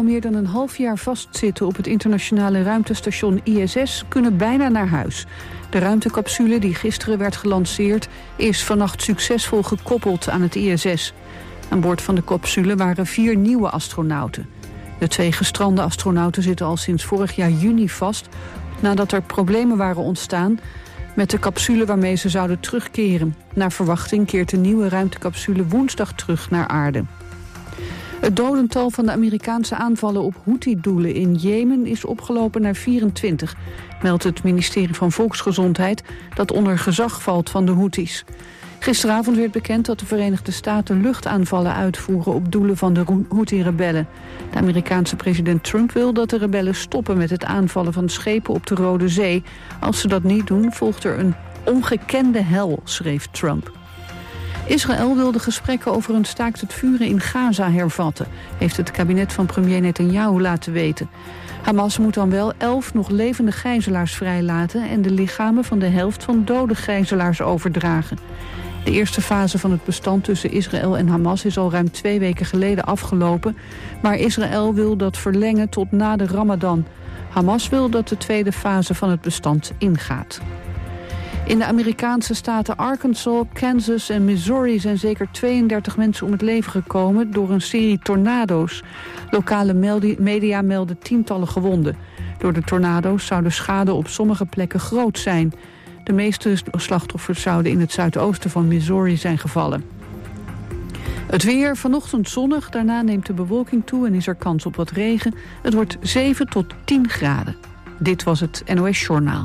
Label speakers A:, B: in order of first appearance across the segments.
A: al meer dan een half jaar vastzitten op het internationale ruimtestation ISS kunnen bijna naar huis. De ruimtecapsule die gisteren werd gelanceerd is vannacht succesvol gekoppeld aan het ISS. Aan boord van de capsule waren 4 nieuwe astronauten. De 2 gestrande astronauten zitten al sinds vorig jaar juni vast, nadat er problemen waren ontstaan met de capsule waarmee ze zouden terugkeren. Naar verwachting keert de nieuwe ruimtecapsule woensdag terug naar aarde. Het dodental van de Amerikaanse aanvallen op Houthi-doelen in Jemen is opgelopen naar 24, meldt het ministerie van Volksgezondheid, dat onder gezag valt van de Houthis. Gisteravond werd bekend dat de Verenigde Staten luchtaanvallen uitvoeren op doelen van de Houthi-rebellen. De Amerikaanse president Trump wil dat de rebellen stoppen met het aanvallen van schepen op de Rode Zee. Als ze dat niet doen, volgt er een ongekende hel, schreef Trump. Israël wil de gesprekken over een staakt het vuren in Gaza hervatten, heeft het kabinet van premier Netanyahu laten weten. Hamas moet dan wel 11 nog levende gijzelaars vrijlaten en de lichamen van de helft van dode gijzelaars overdragen. De eerste fase van het bestand tussen Israël en Hamas is al ruim 2 weken geleden afgelopen, maar Israël wil dat verlengen tot na de Ramadan. Hamas wil dat de tweede fase van het bestand ingaat. In de Amerikaanse staten Arkansas, Kansas en Missouri zijn zeker 32 mensen om het leven gekomen door een serie tornado's. Lokale media melden tientallen gewonden. Door de tornado's zou de schade op sommige plekken groot zijn. De meeste slachtoffers zouden in het zuidoosten van Missouri zijn gevallen. Het weer, vanochtend zonnig, daarna neemt de bewolking toe en is er kans op wat regen. Het wordt 7 tot 10 graden. Dit was het NOS Journaal.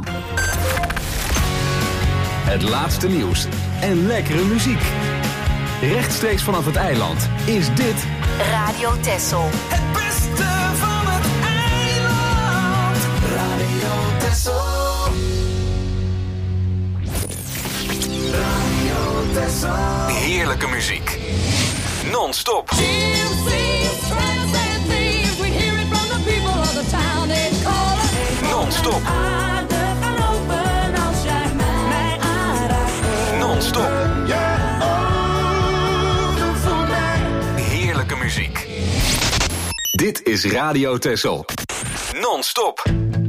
B: Het laatste nieuws en lekkere muziek. Rechtstreeks vanaf het eiland is dit
C: Radio Texel.
D: Het beste van het eiland. Radio Texel. Radio Texel.
B: heerlijke muziek. Non-stop. Non-stop. Non-stop. Heerlijke muziek. Dit is Radio Texel. Non-stop.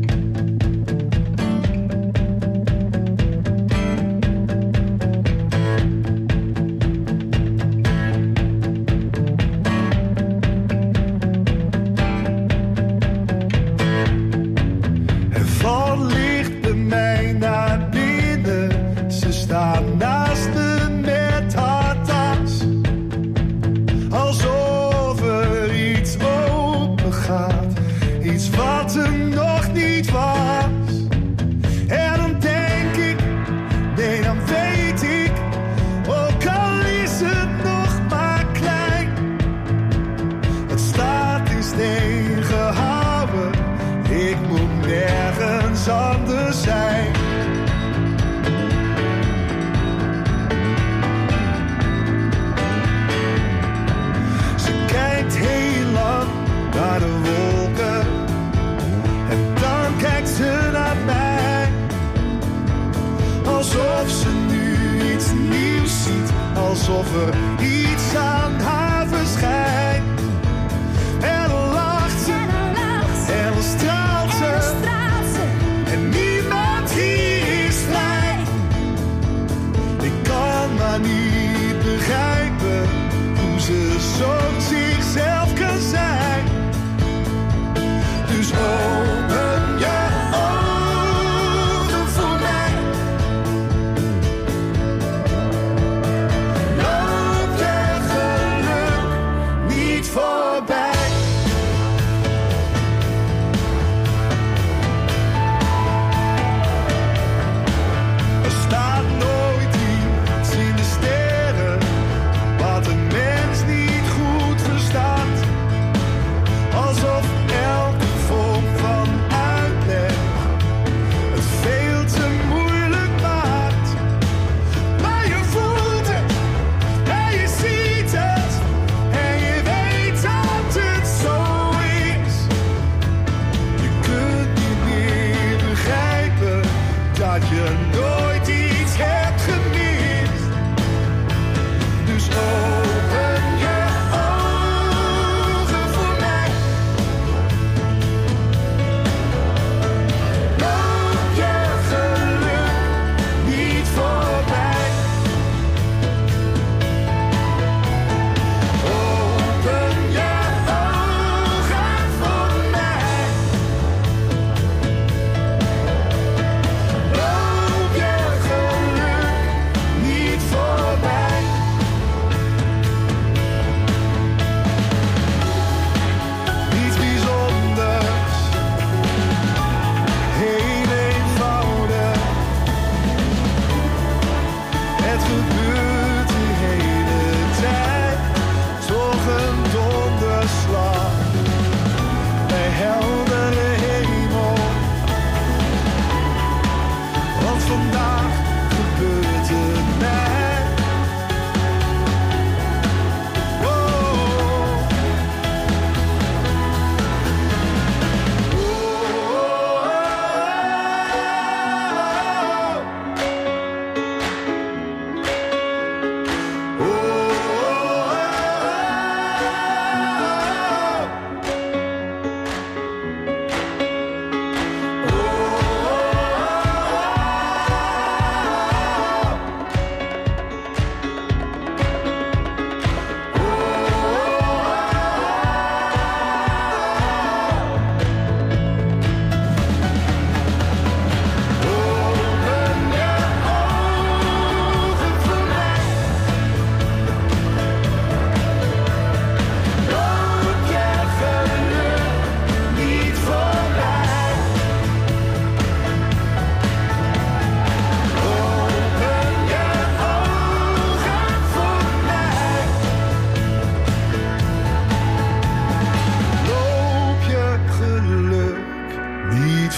E: Alsof er iets aan haar verschijnt. En dan lacht ze, en dan straalt ze, en niemand hier is vrij. Ik kan maar niet begrijpen hoe ze zo zichzelf kan zijn. Dus open je ogen voor mij. Loop je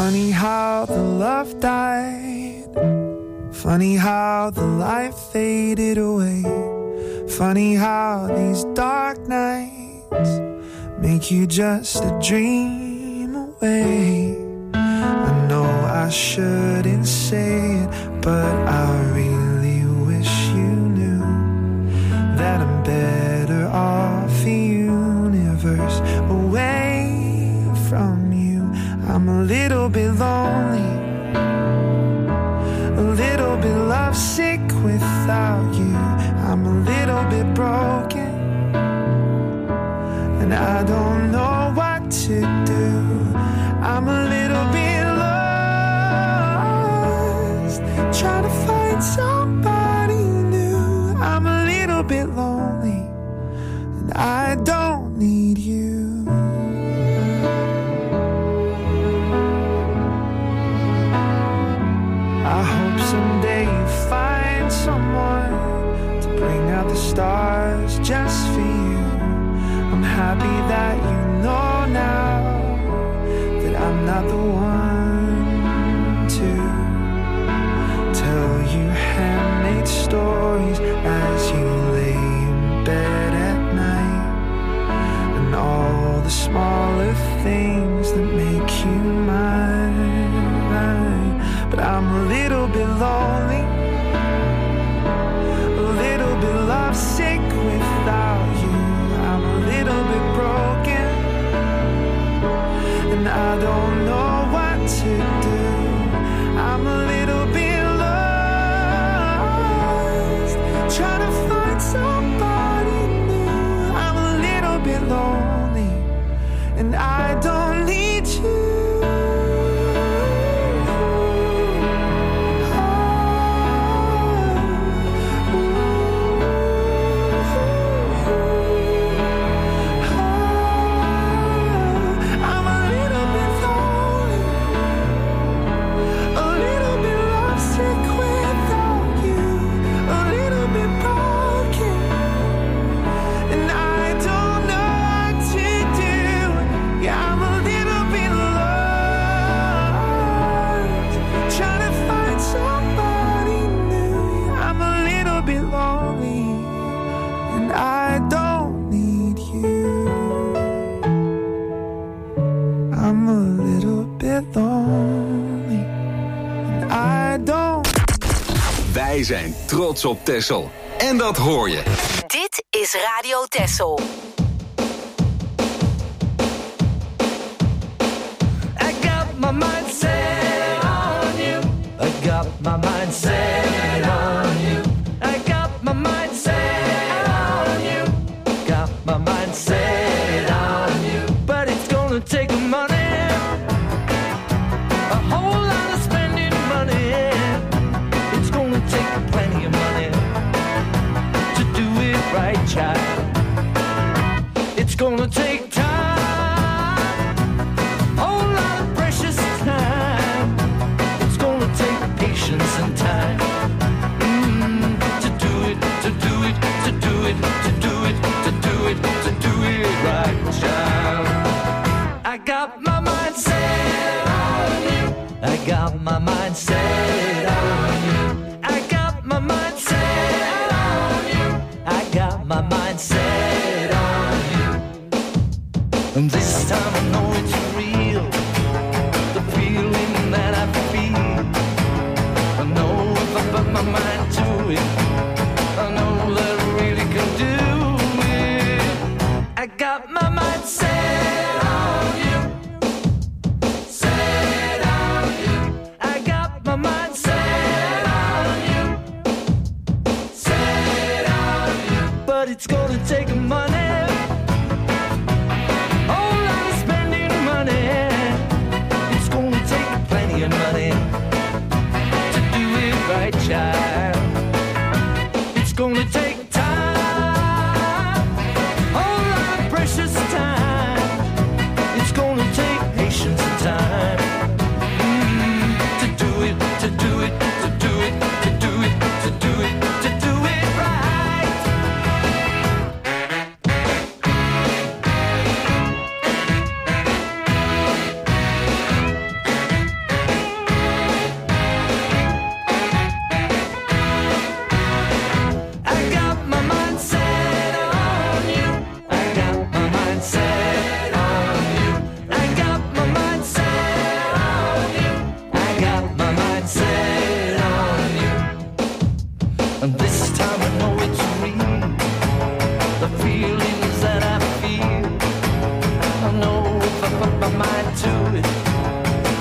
E: Funny how the love died. Funny how the life faded away. Funny how these dark nights make you just a dream away. I know I shouldn't say it, but I really wish you knew that I'm better off the universe away from you. I'm a little bit lonely, a little bit lovesick without you. I'm a little bit broken, and I don't know what to do. I'm a little bit lost, trying to find somebody new. I'm a little bit lonely, and I don't need you. I hope someday you find someone to bring out the stars just for you. I'm happy that you know now that I'm not the one to tell you handmade stories as you lay in bed at night, and all the smaller things that make you mine. But I'm a little bit lonely, a little bit lovesick without you. I'm a little bit broken, and I don't know what to do. I'm a little bit lost, trying to find somebody new. I'm a little bit lonely, and I don't need you.
B: Wij zijn trots op Texel. En dat hoor je.
C: Dit is Radio Texel.
D: I got my mind set on you. I got my mind set on you. I got my mind set on you. Got my mind set on you. But it's gonna take money, a whole lot of spending money. It's gonna take plenty of money to do it right, child. It's gonna take time, whole lot of precious time. It's gonna take patience and time to do it, to do it, to do it, to do it, to do it, to do it right, child. I got my mind set on you. I got my mind set on you. I got my mind set on you. I got my mind set on you. And this time I know it's real, the feeling that I feel. I know if I put my mind to it, I know that I really can do it. I got my mind set on you, set on you. I got my mind set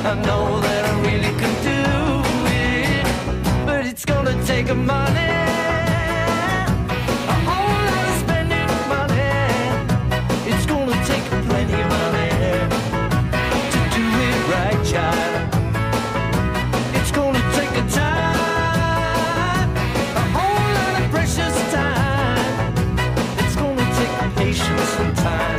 D: I know that I really can do it, but it's gonna take a money, a whole lot of spending money. It's gonna take plenty of money to do it right, child. It's gonna take a time, a whole lot of precious time. It's gonna take patience and time.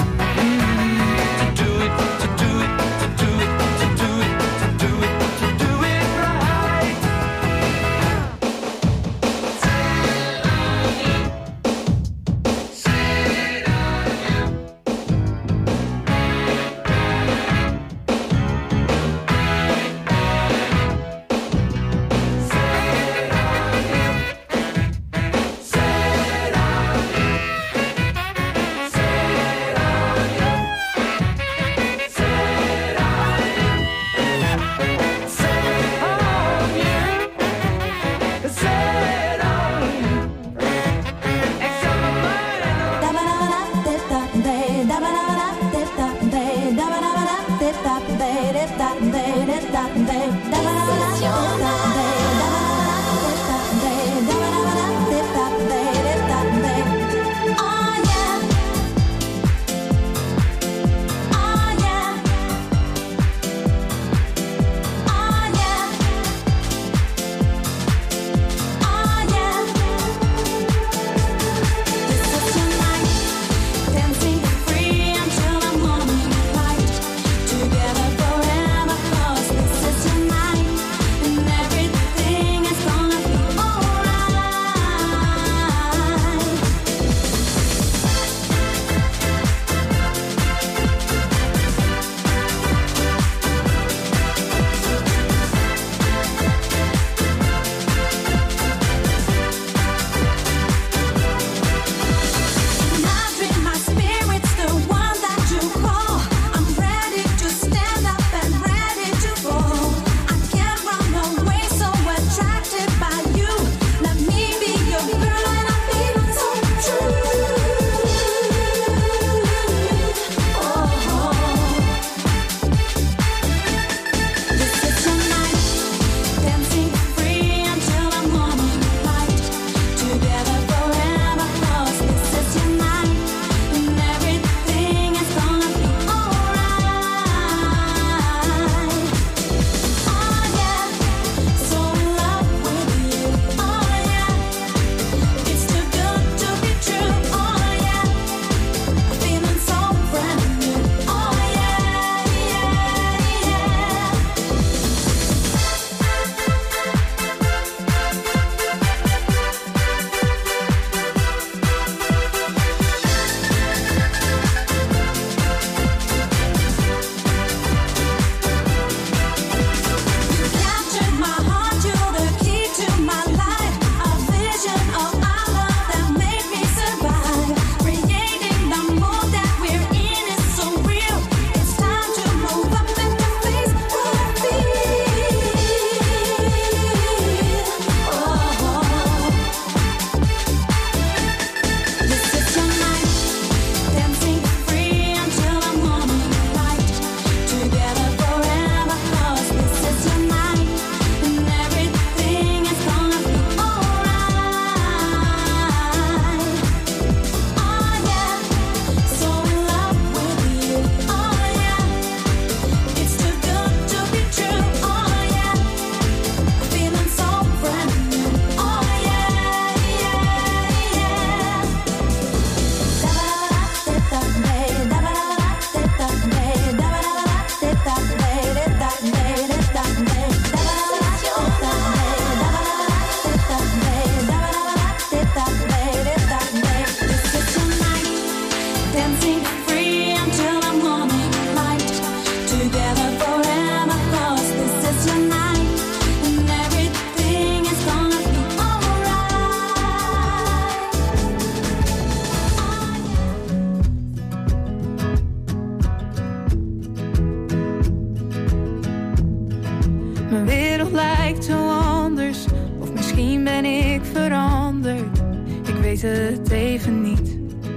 E: weet het even niet.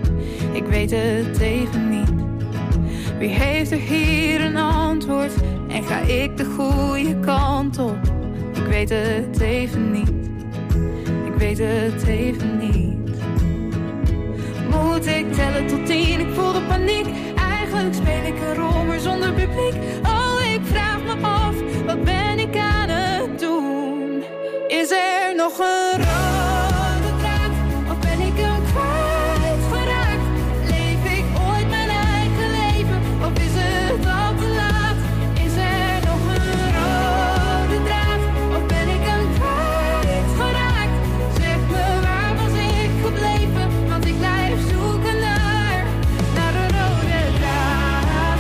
E: Ik weet het even niet. Wie heeft er hier een antwoord? En Ga ik de goede kant op? Ik weet het even niet. Ik weet het even niet. Moet ik tellen tot 10? Ik voel de paniek. Eigenlijk speel ik een rol, maar zonder publiek. Oh, ik vraag me af, wat ben ik aan het doen? Is er nog een rode draad? Of ben ik hem kwijtgeraakt? Leef ik ooit mijn eigen leven? Of is het al te laat? Is er nog een rode draad? Of ben ik hem kwijtgeraakt? Zeg me, waar was ik gebleven? Want ik blijf zoeken naar een rode draad.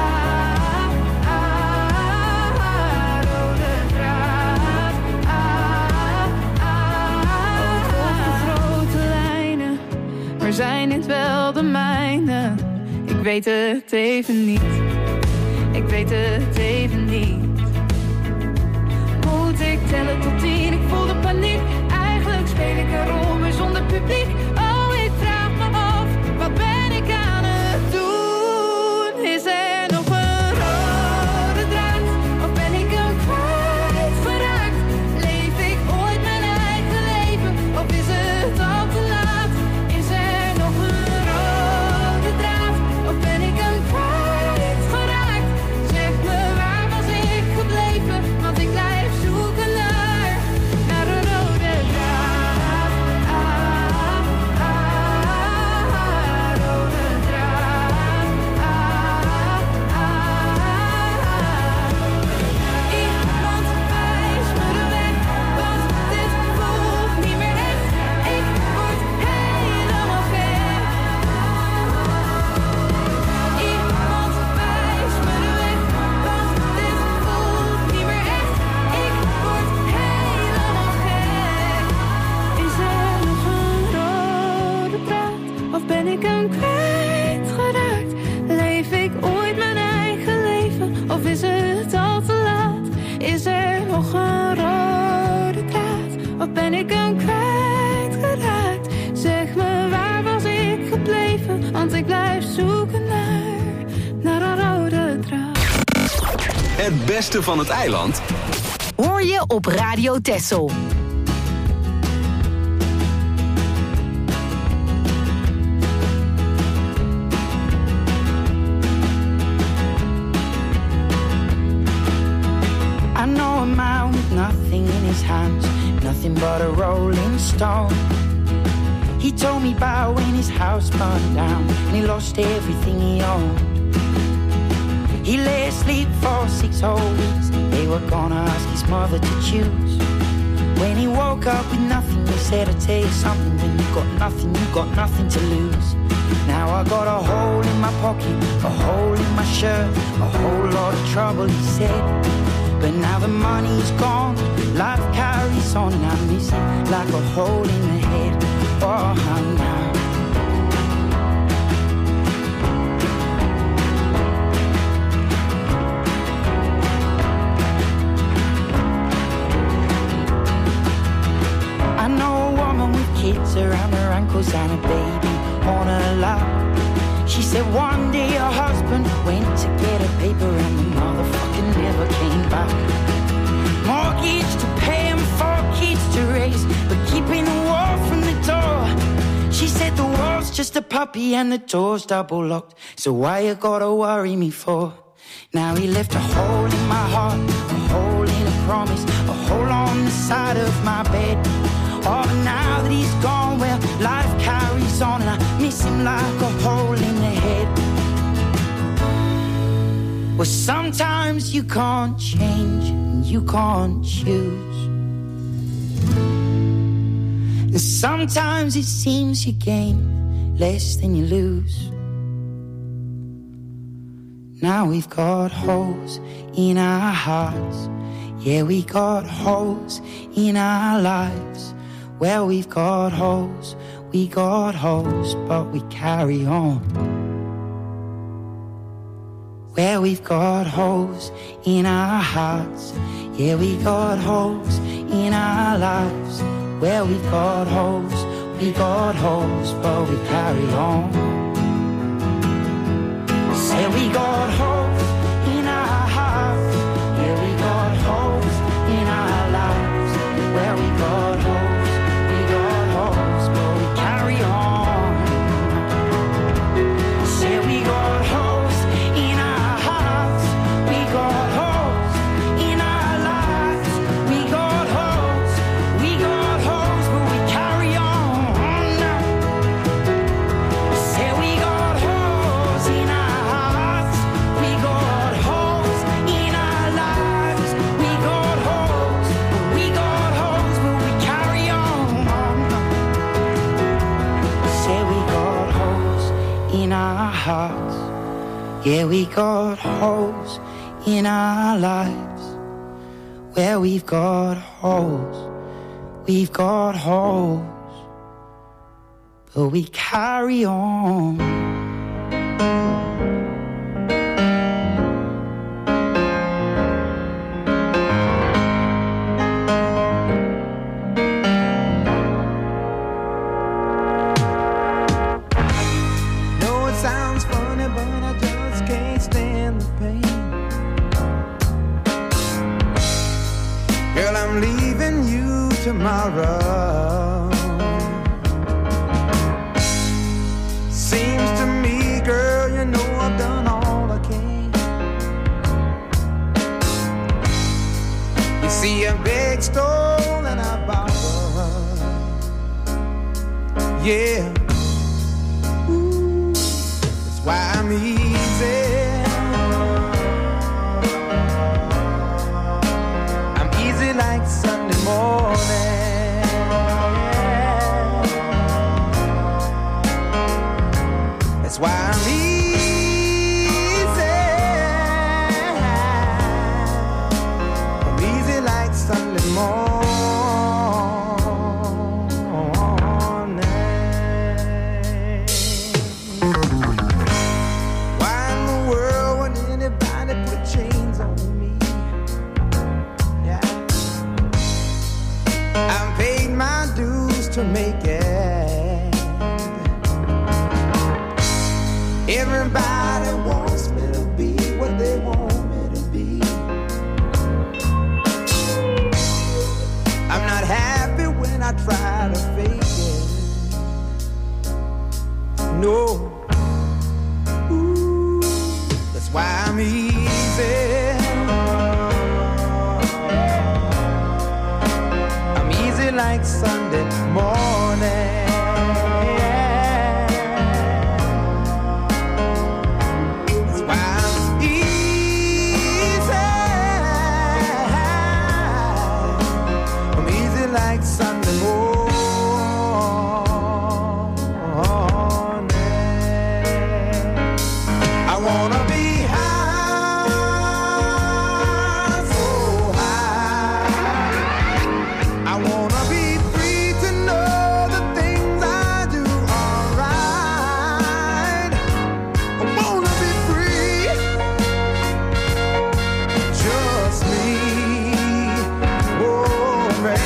E: Rode draad. Over grote lijnen, maar zijn dit wel de mijne? Ik weet het even niet. Ik weet het even niet. Moet ik tellen tot 10? Ik voel de paniek. Eigenlijk speel ik een rol, maar zonder publiek. Oh, ik vraag me af, wat ben ik aan het doen? Is er nog een rode draad? Of ben ik hem kwijtgeraakt? Leef ik ooit mijn eigen leven? Of is het al te laat? Is er nog een rode draad? Of ben ik hem kwijtgeraakt? Zeg me, waar was ik gebleven? Want ik blijf zoeken naar een rode draad. Rode draad. Iemand wijst me de weg, want dit voelt niet meer echt. Ik word helemaal gek. Iemand wijst me de weg, want dit voelt niet meer echt. Ik word helemaal gek. Is er nog een rode draad? Of ben ik hem kwijtgeraakt? Leef ik ooit mijn eigen leven? Of is het al te laat? Is er nog een rode draad? Of ben ik hem kwijtgeraakt? Zeg me, waar was ik gebleven? Want ik blijf zoeken naar een rode draad.
B: Het beste van het eiland
C: Hoor je op Radio Texel.
F: I know a man with nothing in his hands, nothing but a rolling stone. He told me about when his house burned down and he lost everything he owned. He lay asleep for 6 whole weeks. They were gonna ask his mother to choose. When he woke up with nothing, he said, I tell you something, when you got nothing to lose. Now I got a hole in my pocket, a hole in my shirt, a whole lot of trouble, he said. But now the money's gone, life carries on, and I miss it like a hole in the head. Oh, now. I know a woman with kids around her ankles and a baby on her lap. She said one day her husband went to get a paper and the motherfucker never came back. Mortgage to pay and 4 kids to raise, but keeping the wall from the door. She said the wall's just a puppy and the door's double locked, so why you gotta worry me for? Now he left a hole in my heart, a hole in a promise, a hole on the side of my bed. Oh, but now that he's gone, well, life carries on, and I miss him like a hole in the head. Well, sometimes you can't change, and you can't choose. And sometimes it seems you gain less than you lose. Now we've got holes in our hearts. Yeah, we got holes in our lives. Well, we've got holes, but we carry on. Well, we've got holes in our hearts. Yeah, we got holes in our lives. Well, we've got holes, but we carry on. Say we got holes in our hearts. Yeah, we got holes in our lives. Where we've got holes, but we carry on.
E: No, it sounds funny, but I just can't stand the pain. Girl, I'm leaving you tomorrow. Seems to me, girl, you know I've done all I can. You see, a big stole and I borrowed. Yeah. Ooh, that's why I'm easy. I'm easy like Sunday morning. That's why I'm easy. I'm easy like Sunday morning. Why in the world would anybody put chains on me? Yeah, I've paid my dues to make it. Everybody wants me to be what they want me to be. I'm not happy when I try to fake it. No. Ooh, that's why I'm easy. I'm easy like Sunday morning. Sunday morning, I wanna be high, so high. I wanna be free to know the things I do are right. I wanna be free, just me, oh man.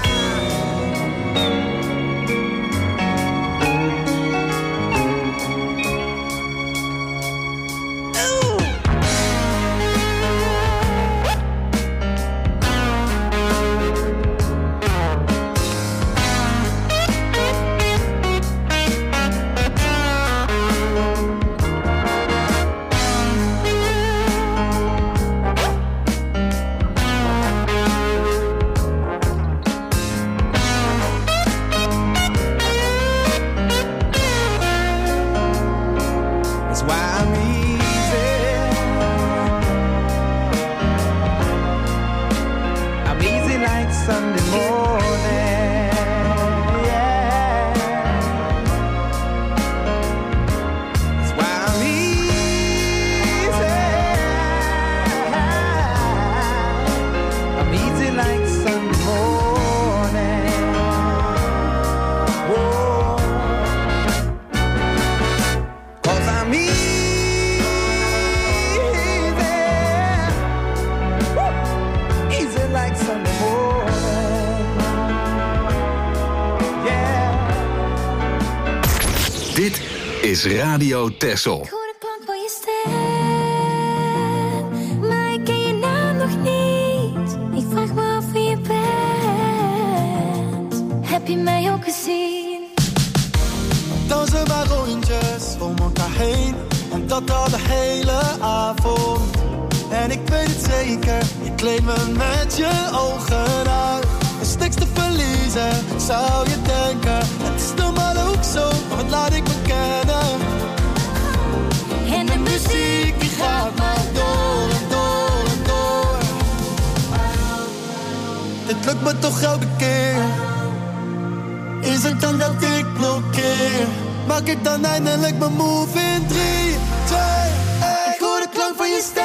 B: Dit is Radio Texel.
G: Maar ik ken je naam nog niet. Ik vraag me af wie je bent. Heb je mij ook gezien?
H: Dansen maar rondjes om elkaar heen. En dat al de hele avond. En ik weet het zeker, je kleedt me met je ogen uit. Er is niks te verliezen, zou je denken. Het is normaal ook zo, maar wat laat ik me kennen.
G: En de muziek die gaat maar door en door en door.
H: Dit lukt me toch elke keer. Is het dan dat ik blokkeer? Maak ik dan eindelijk mijn move in 3, 2, 1. van je stem.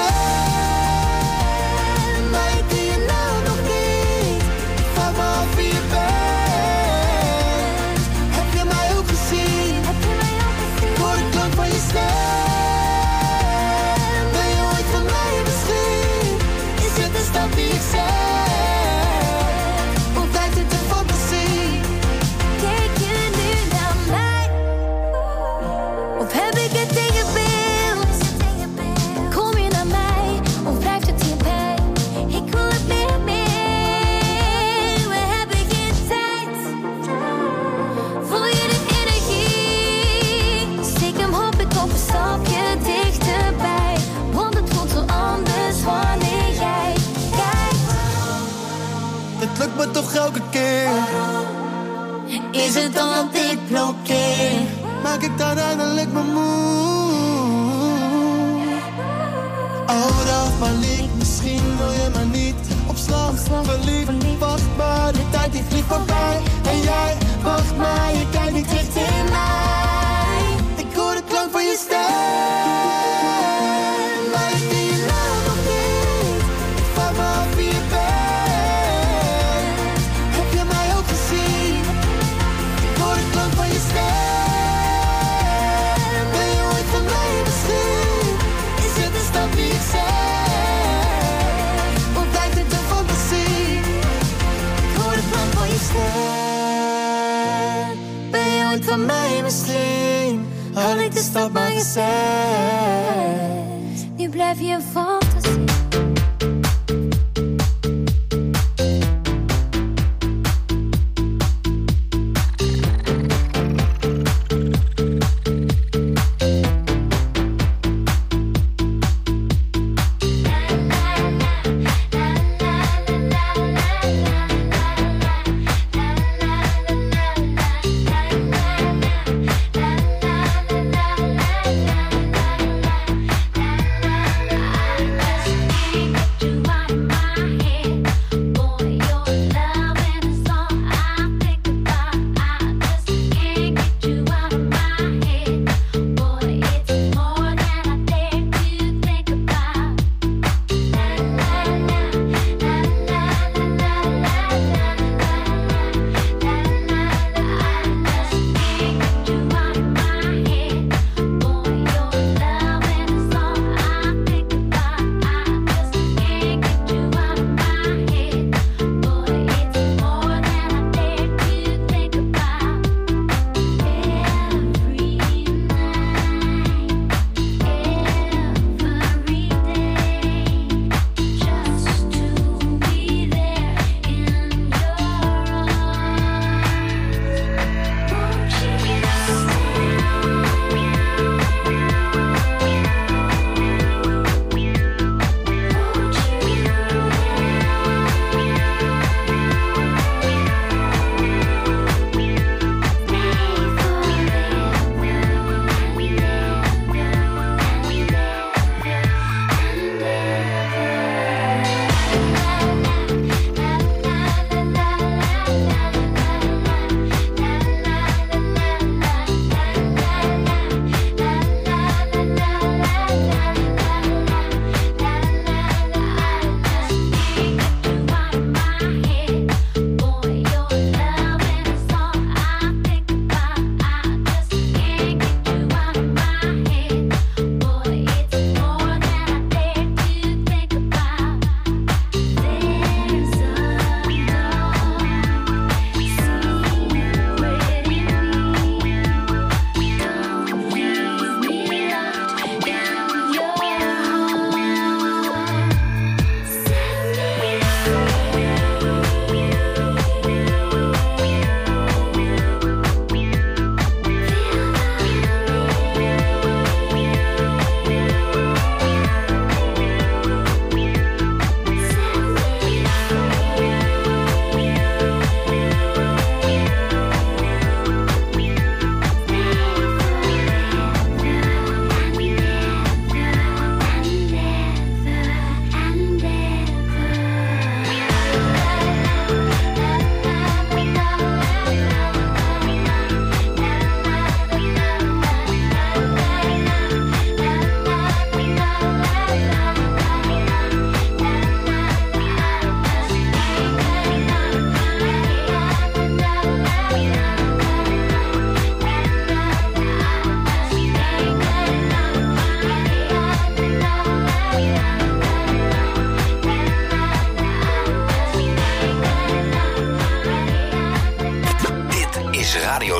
H: Maar ik ken je nou nog niet. Ik vraag me af wie je bent. Heb je mij ook gezien? Ik hoor de klank van je stem. Ben je ooit van mij misschien? Is het een stap die ik zeg? Of blijft het een fantasie?
I: Kijk je nu naar mij? Of heb ik het tegen beeld? Kom je naar mij? Of blijft het hierbij? Ik wil het meer, meer. We hebben geen tijd. Voel je de energie? Stiekem hoop ik op een stapje dichterbij. Want het voelt zo anders wanneer jij kijkt.
H: Het lukt me toch elke keer.
I: Is het dan dat ik blokkeer?
H: Maak ik dan eindelijk mijn move? Out of my league, misschien wil je maar niet. Op slag, verliefd, wacht maar, de tijd die vliegt voorbij. En jij, wacht maar, je kijkt niet richting mij. Ik hoor de klank van je stem. Maar ik ken je nou nog niet. Ik vraag me af wie je bent. Heb je mij ook gezien? Ik hoor de klank van je stem. Ben je ooit van mij misschien? Is het een stap die ik zeg? Of blijft het een fantasie? Ik hoor de klank van je stem. Ben je ooit van mij misschien? Had ik de stap maar gezegd.
I: Nu blijf je een fantasie.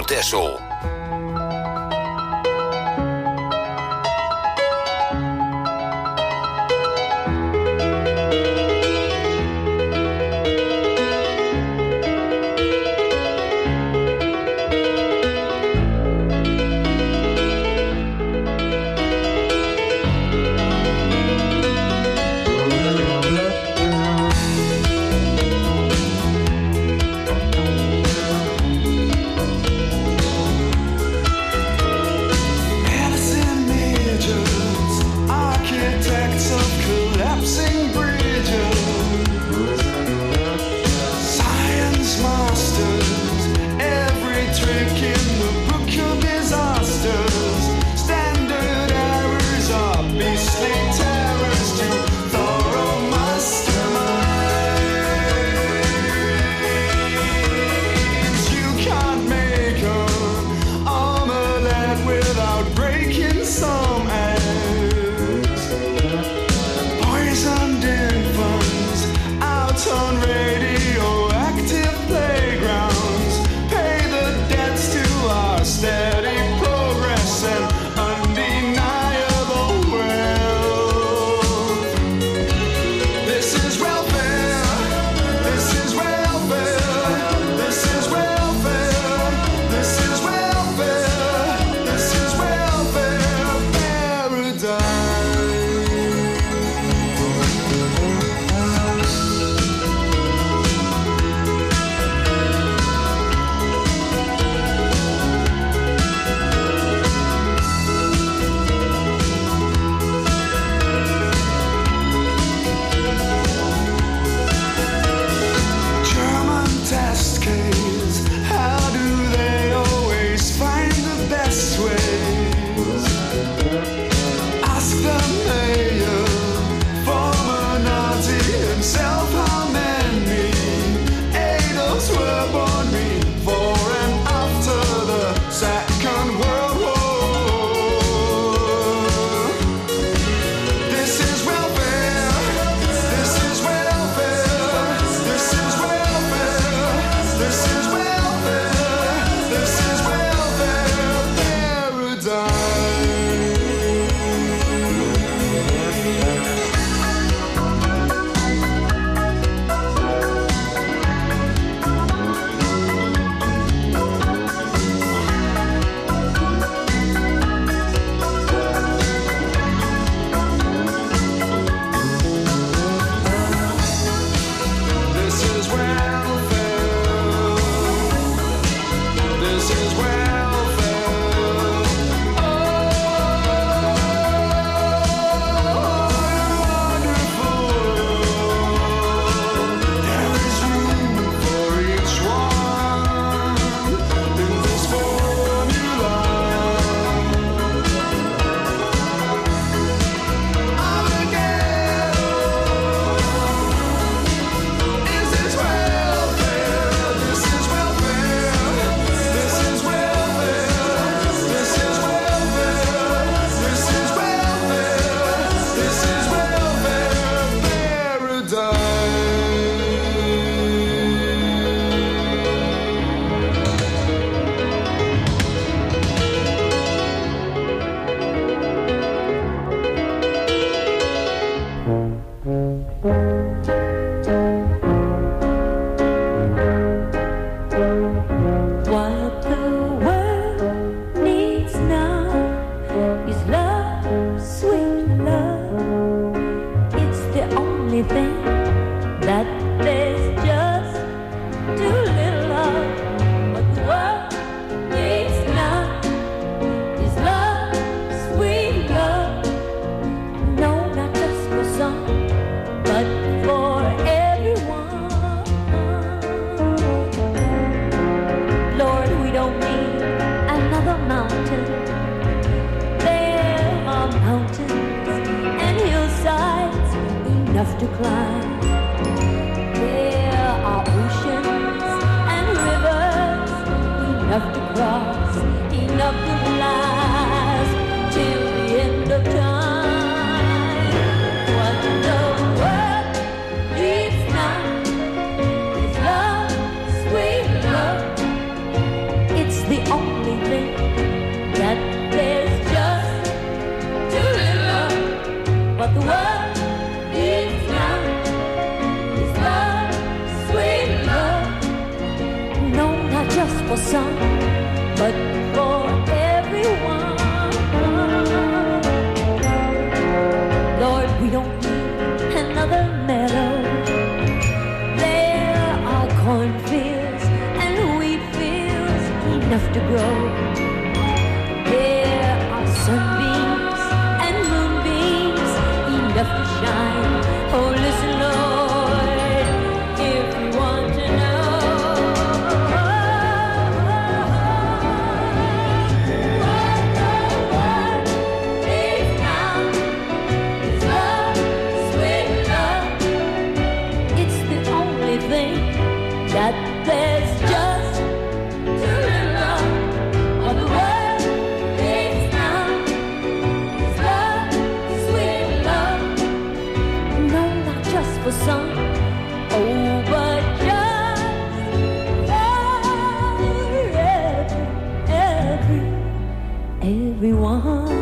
B: Texel.
I: The
J: some, but for everyone. Lord, we don't need another meadow. There are cornfields and wheat fields enough to grow. There are sunbeams and moonbeams enough to shine. Oh, listen, Lord, if you want to know what the world needs now is love, sweet love. It's the only thing that there's just too little of. What the world needs now is love, sweet love. No, not just for some, oh, but just for everyone.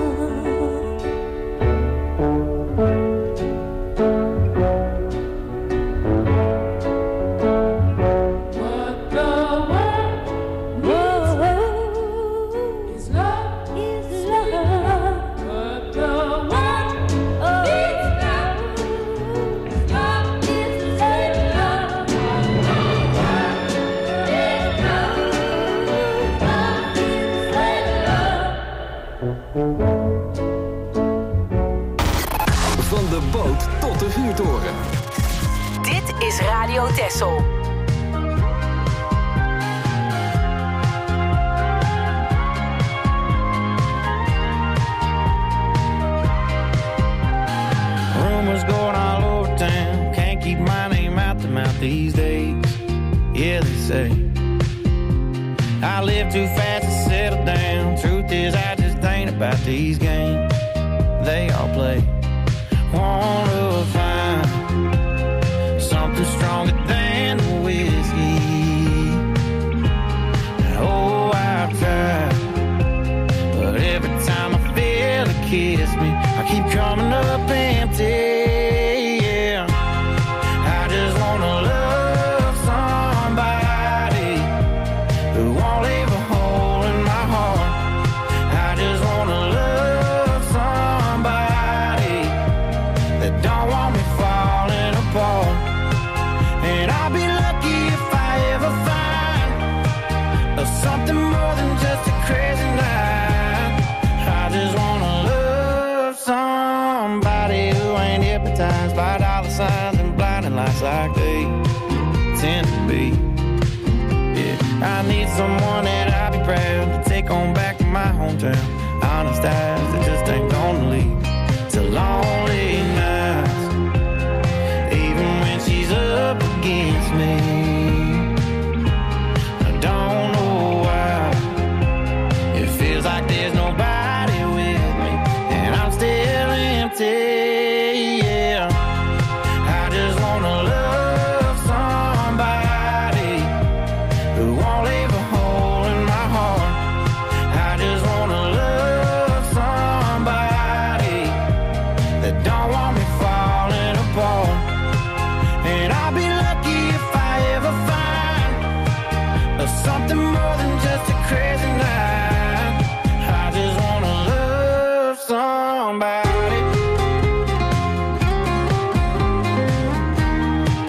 J: What the world needs is love, is love. What the world needs now is love, is love.
B: Van de boot tot de vuurtoren.
C: Dit is Radio Texel.
F: Rumors going all over town. Can't keep my name out the mouth these days. Yeah, they say I live too fast to settle down. Truth is, I just ain't about these games they all play. Wanna find something stronger than the whiskey. Oh, I've tried, but every time I feel it kiss me, I keep coming up empty. Yeah, I just wanna love somebody who won't leave a hole in my heart. I just wanna love somebody that don't want me falling apart. And I'll be lucky if I ever find something more than just a crazy night. I just wanna love somebody who ain't hypnotized by dollar signs and blinding lights like they tend to be. Yeah, I need someone that I'll be proud to take on back to my hometown. Honest eyes that just ain't gonna leave to lonely nights, even when she's up against me. I don't know why it feels like there's nobody with me, and I'm still empty. Yeah, I just wanna love somebody who won't leave a hole in my heart. I just wanna love somebody that don't want me falling apart. And I'll be lucky if I ever find something more than just a crazy night. I just wanna love somebody.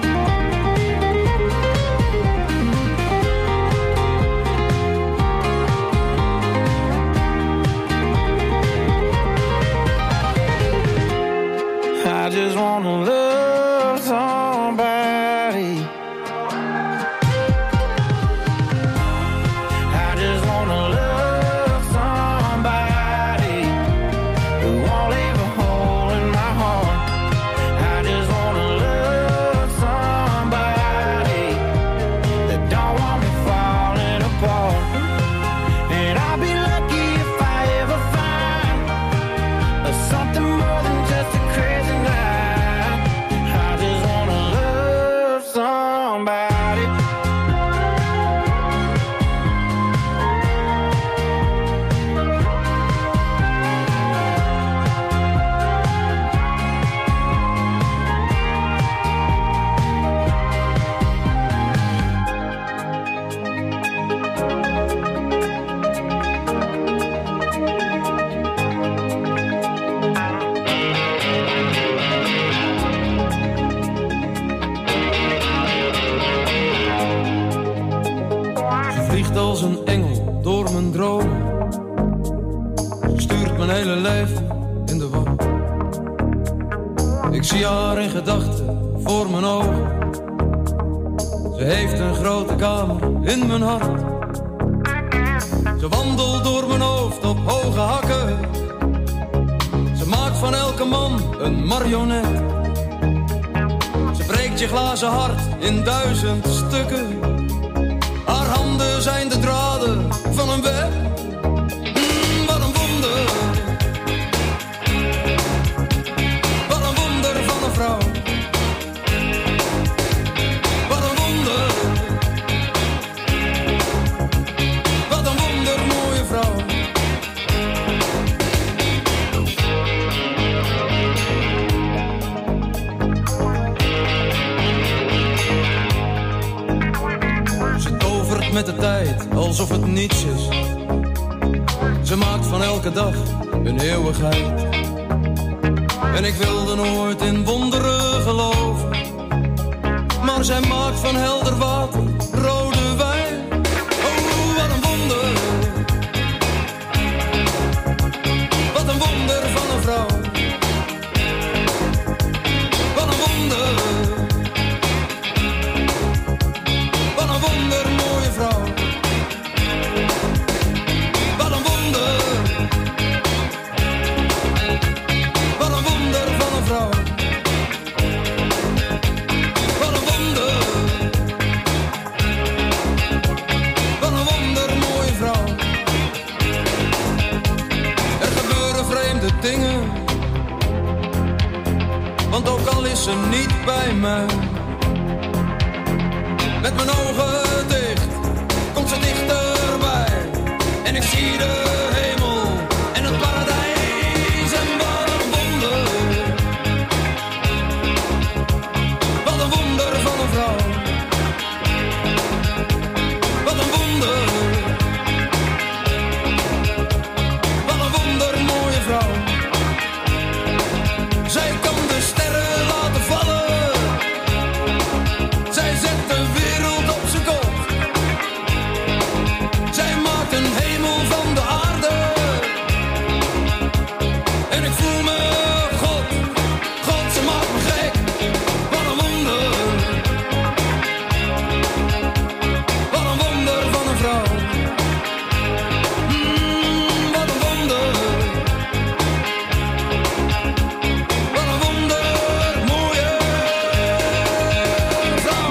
K: drijft als een engel door mijn dromen. Ze stuurt mijn hele leven in de war. Ik zie haar in gedachten voor mijn ogen. Ze heeft een grote kamer in mijn hart. Ze wandelt door mijn hoofd op hoge hakken. Ze maakt van elke man een marionet. Ze breekt je glazen hart in 1000 stukken. Haar handen zijn de draden van een web. Wat een wonder. Wat een wonder van een vrouw. Wat een wonder. Wat een wonder mooie vrouw. Met de tijd, alsof het niets is. Ze maakt van elke dag een eeuwigheid. En ik wilde nooit in wonderen geloven. Maar zij maakt van helder water rode wijn. Oh, wat een wonder. Wat een wonder van een vrouw. Wat een wonder. Wat een wonder mooie vrouw. Wat een wonder. Wat een wonder van een vrouw. Wat een wonder. Wat een wonder mooie vrouw. Er gebeuren vreemde dingen. Want ook al is ze niet bij mij. Met mijn ogen dicht, komt ze dichterbij. En ik zie de hemel en het paradijs. En wat een wonder. Wat een wonder van een vrouw. Wat een wonder. Wat een wonder mooie vrouw. Zij kan de sterren laten vallen. Zij zet de wereld op zijn kop. Zij maakt een hemel van de aarde. En ik voel me God, God, ze maakt me gek. Wat een wonder. Wat een wonder van een vrouw. Wat een wonder. Wat een wonder, mooie vrouw.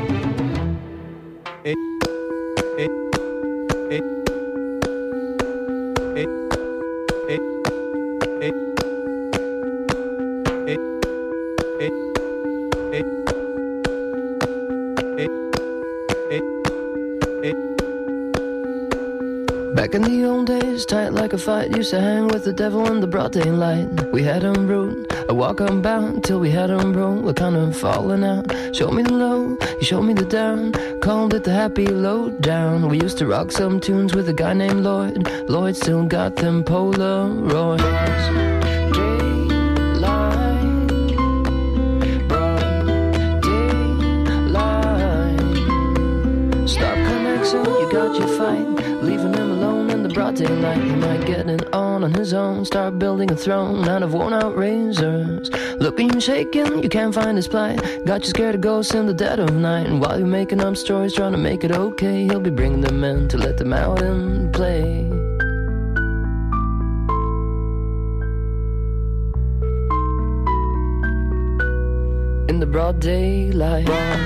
L: Back in the old days, tight like a fight, used to hang with the devil in the broad daylight. We had him rude, I walk unbound till we had him broke. We're kind of falling out. Show me the low, you showed me the down. Called it the happy low down. We used to rock some tunes with a guy named Lloyd. Lloyd still got them Polaroids. You got your fight, leaving him alone in the broad daylight. He might get it on his own, start building a throne out of worn-out razors. Looking you shaking, you can't find his plight. Got you scared of ghosts in the dead of night. And while you're making up stories, trying to make it okay, he'll be bringing them in to let them out and play. In the broad daylight,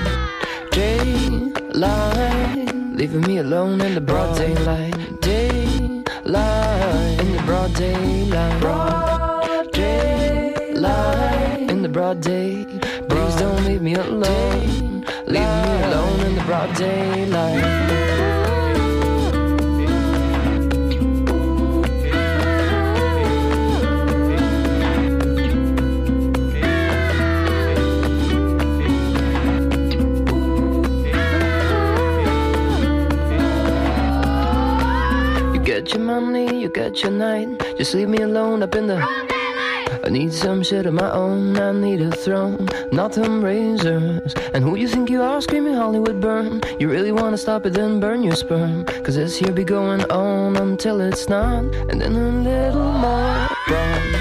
L: daylight. Leaving me alone in the broad daylight. Daylight. In the broad daylight. Broad daylight. In the broad day. Please don't leave me alone. Leave me alone in the broad daylight. Get your money, you get your night. Just leave me alone up in the I need some shit of my own, I need a throne, not them razors. And who you think you are screaming Hollywood burn? You really wanna stop it, then burn your sperm. Cause this here be going on until it's not. And then a little more broad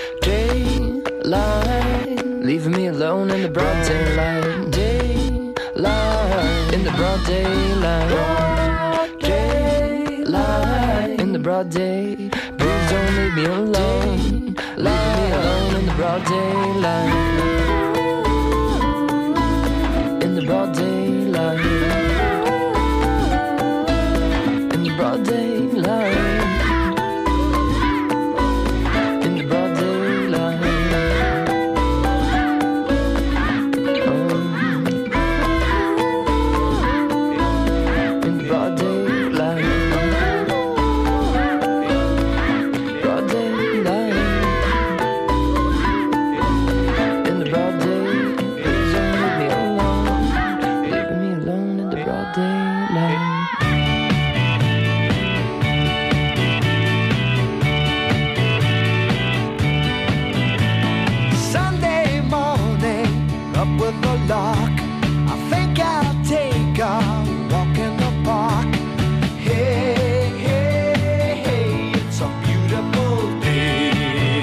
L: daylight, leaving me alone in the broad daylight. Daylight, in the broad daylight. Daylight, in the broad day. Please don't leave me alone. Leave me alone in the broad daylight. In the broad daylight. In the broad daylight. In the broad daylight. Oh. In the broad daylight. Broad daylight. In the broad day. Please don't leave me alone. Leaving me alone in the broad daylight.
H: Sunday morning, up with the lark. I think I'll take a walk in the park. Hey, hey, hey, it's a beautiful day.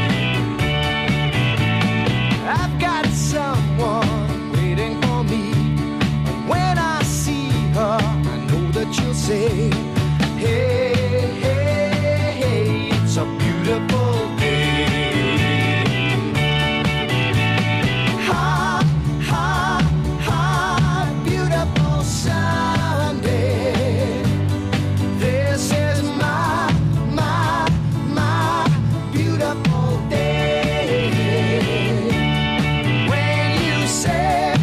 H: I've got someone waiting for me. And when I see her, I know that she'll say, hey, hey, hey, it's a beautiful day. Ha, ha, ha, beautiful Sunday. This is my beautiful day. When you say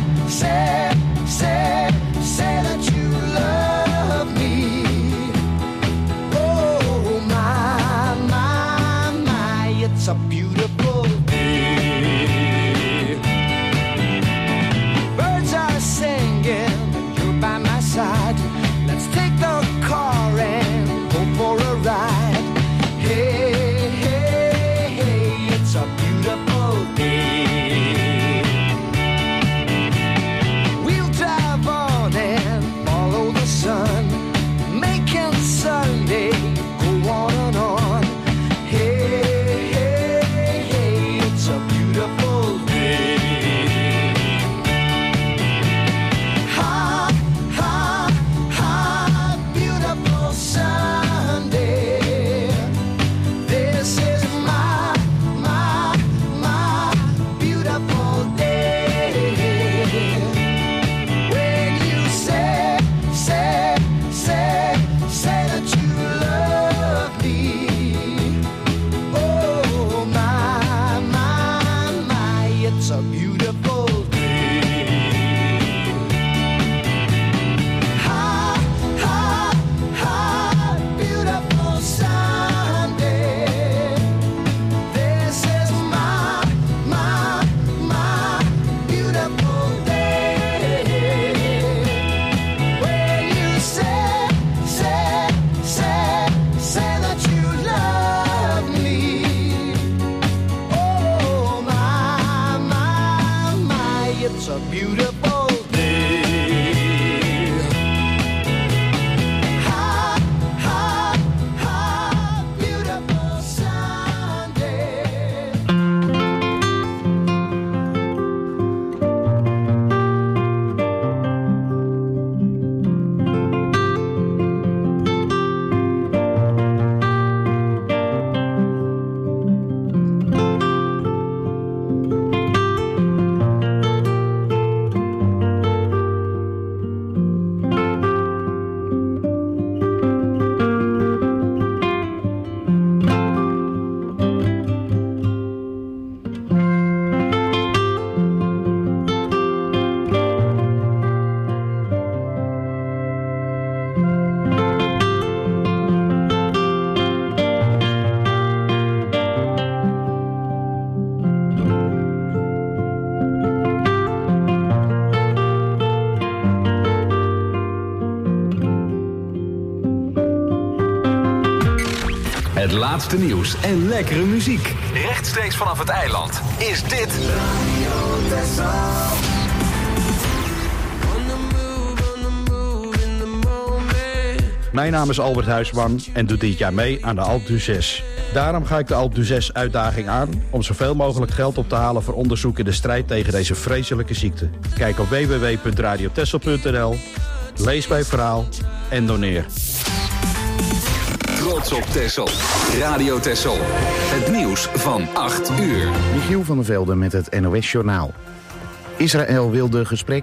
H: that you love me. Oh, my, it's a beautiful day. Birds are singing, and you're by my side. Let's take the car and go for a ride. Hey, hey, hey, it's a beautiful day. We'll drive on and follow the sun, making Sunday go on and on. Hey, hey, hey, it's a beautiful day. Ha, ha, ha, beautiful Sunday. This is my beautiful day. When you say that you love me. Oh, my, it's a beautiful day. Ha, ha, ha, beautiful Sunday. This is my beautiful day. When you say that you love me. Oh, my, it's a beautiful day. Ha, ha, ha, beautiful Sunday.
B: Het laatste nieuws en lekkere muziek. Rechtstreeks vanaf het eiland is dit Radio Texel.
M: Mijn naam is Albert Huisman en doe dit jaar mee aan de Alpe d'Huez. Daarom ga ik de Alpe d'Huez uitdaging aan om zoveel mogelijk geld op te halen voor onderzoek in de strijd tegen deze vreselijke ziekte. Kijk op www.radiotessel.nl, lees mijn verhaal en doneer.
B: Trots op Texel. Radio Texel. Het nieuws van 8 uur.
N: Michiel van der Velde met het NOS Journaal. Israël wil de gesprekken